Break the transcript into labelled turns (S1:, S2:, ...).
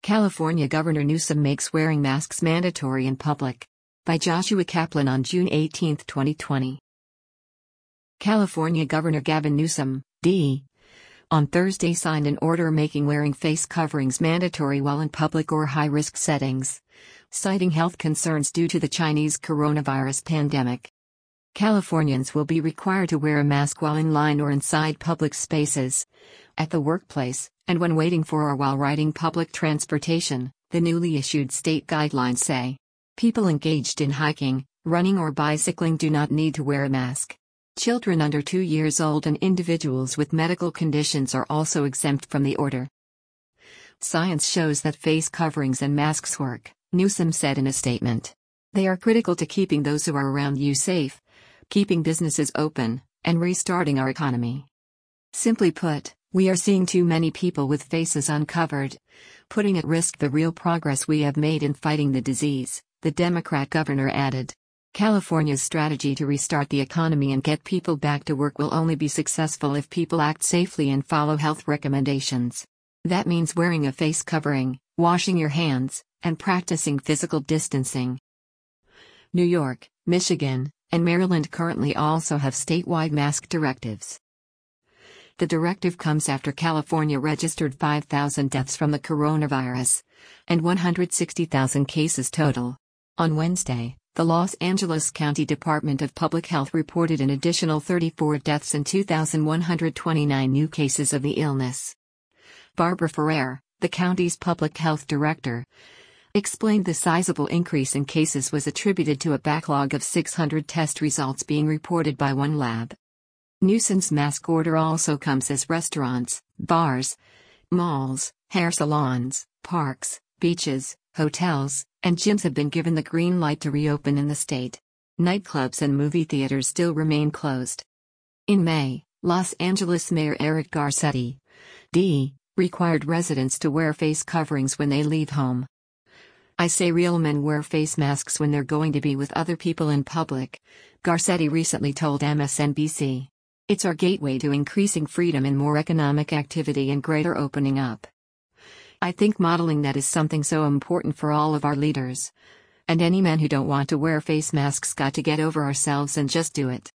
S1: California Governor Newsom makes wearing masks mandatory in public. By Joshua Kaplan on June 18, 2020. California Governor Gavin Newsom, D., on Thursday signed an order making wearing face coverings mandatory while in public or high-risk settings, citing health concerns due to the Chinese coronavirus pandemic. Californians will be required to wear a mask while in line or inside public spaces, at the workplace, and when waiting for or while riding public transportation, the newly issued state guidelines say. People engaged in hiking, running or bicycling do not need to wear a mask. Children under 2 years old and individuals with medical conditions are also exempt from the order. Science shows that face coverings and masks work, Newsom said in a statement. They are critical to keeping those who are around you safe, keeping businesses open, and restarting our economy. Simply put, we are seeing too many people with faces uncovered, putting at risk the real progress we have made in fighting the disease, the Democrat governor added. California's strategy to restart the economy and get people back to work will only be successful if people act safely and follow health recommendations. That means wearing a face covering, washing your hands, and practicing physical distancing. New York, Michigan, and Maryland currently also have statewide mask directives. The directive comes after California registered 5,000 deaths from the coronavirus, and 160,000 cases total. On Wednesday, the Los Angeles County Department of Public Health reported an additional 34 deaths and 2,129 new cases of the illness. Barbara Ferrer, the county's public health director, explained the sizable increase in cases was attributed to a backlog of 600 test results being reported by one lab. Newsom's mask order also comes as restaurants, bars, malls, hair salons, parks, beaches, hotels, and gyms have been given the green light to reopen in the state. Nightclubs and movie theaters still remain closed. In May, Los Angeles Mayor Eric Garcetti, D., required residents to wear face coverings when they leave home. I say real men wear face masks when they're going to be with other people in public, Garcetti recently told MSNBC. It's our gateway to increasing freedom and more economic activity and greater opening up. I think modeling that is something so important for all of our leaders. And any men who don't want to wear face masks got to get over ourselves and just do it.